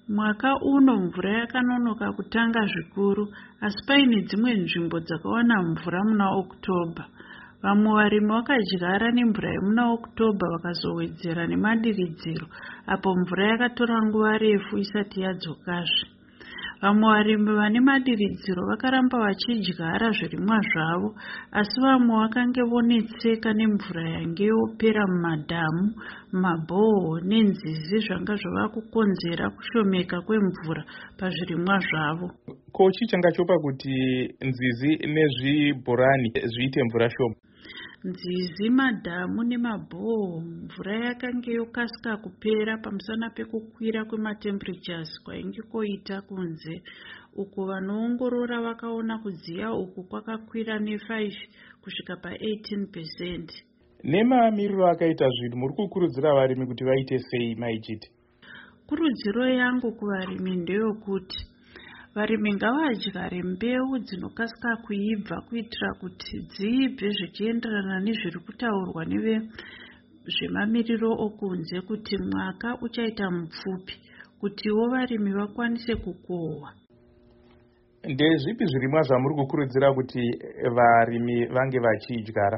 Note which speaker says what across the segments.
Speaker 1: Mwaka uno mvura yakanonoka kutanga zvikuru, asi paine dzimwe nzvimbo dzakawana mvura muna Okutobha. Vamwe varimi vakadyara nemvura yemuna Okutobha vakazowedzera nemadiridziro apo mvura yakatora nguva refu isati yadzokazve. Vamwe varimi vane madiridziro vakaramba vachidyara zvirimwa zvavo, asi vamwe vakange vonetseka nemvura yange yopera mumadhamu, mumabhoho nenzizi zvanga zvava kukonzera kushomeka kwemvura pazvirimwa zvavo.
Speaker 2: Ko chii changa chopa kuti nzizi nezvibhorani zviite mvura shoma?
Speaker 1: Nzizi, madhamu nemabhoho mvura yakange yokasika kupera pamusana pekukwira kwematemperatures kwainge koita kunze, uko vanoongorora vakaona kudziya uku kwakakwira ne5 kusvika pa18%.
Speaker 2: Nemamiriro akaita zvinhu, muri kukurudzira varimi kuti vaite sei maichiti?
Speaker 1: Kurudziro yangu kuvarimi ndeyokuti varimi ngavadyare mbeu dzinokasika kuibva kuitira kuti dziibve zvichienderana nezviri kutaurwa nevezvemamiriro okunze kuti mwaka uchaita mupfupi, kutiwo varimi vakwanise kukohwa.
Speaker 2: Ndezvipi zvirimwa zvamuri kukurudzira kuti varimi vange vachidyara?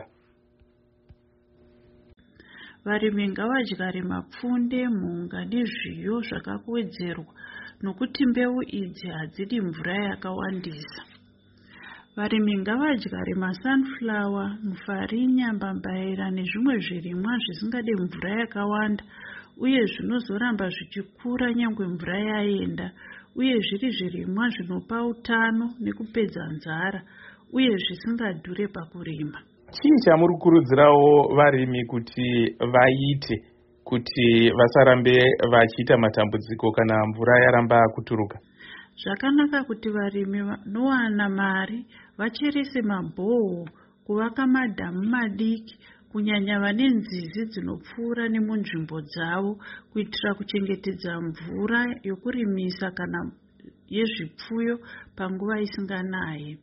Speaker 1: Varimi ngavadyare mapfunde, mhunga nezviyo zvakawedzerwa, nokuti mbeu idzi hadzidi mvura yakawandisa. Varimi ngavadyare masunflower, mufarinya, mbambaira nezvimwe zvirimwa zvisingade mvura yakawanda uye zvinozoramba zvichikura nyangwe mvura yaenda, uye zviri zvirimwa zvinopa utano nekupedza nzara uye zvisingadhure pakurima.
Speaker 2: Chii chamuri kukurudzirawo varimi kuti vaite kuti vasarambe vachiita matambudziko kana mvura yaramba kuturuka?
Speaker 1: Zvakanaka kuti varimi vanowana mari vacherese mabhoho, kuvaka madhamu madiki, kunyanya vane nzizi dzinopfuura nemunzvimbo dzavo, kuitira kuchengetedza mvura yokurimisa kana yezvipfuyo panguva isinganayi.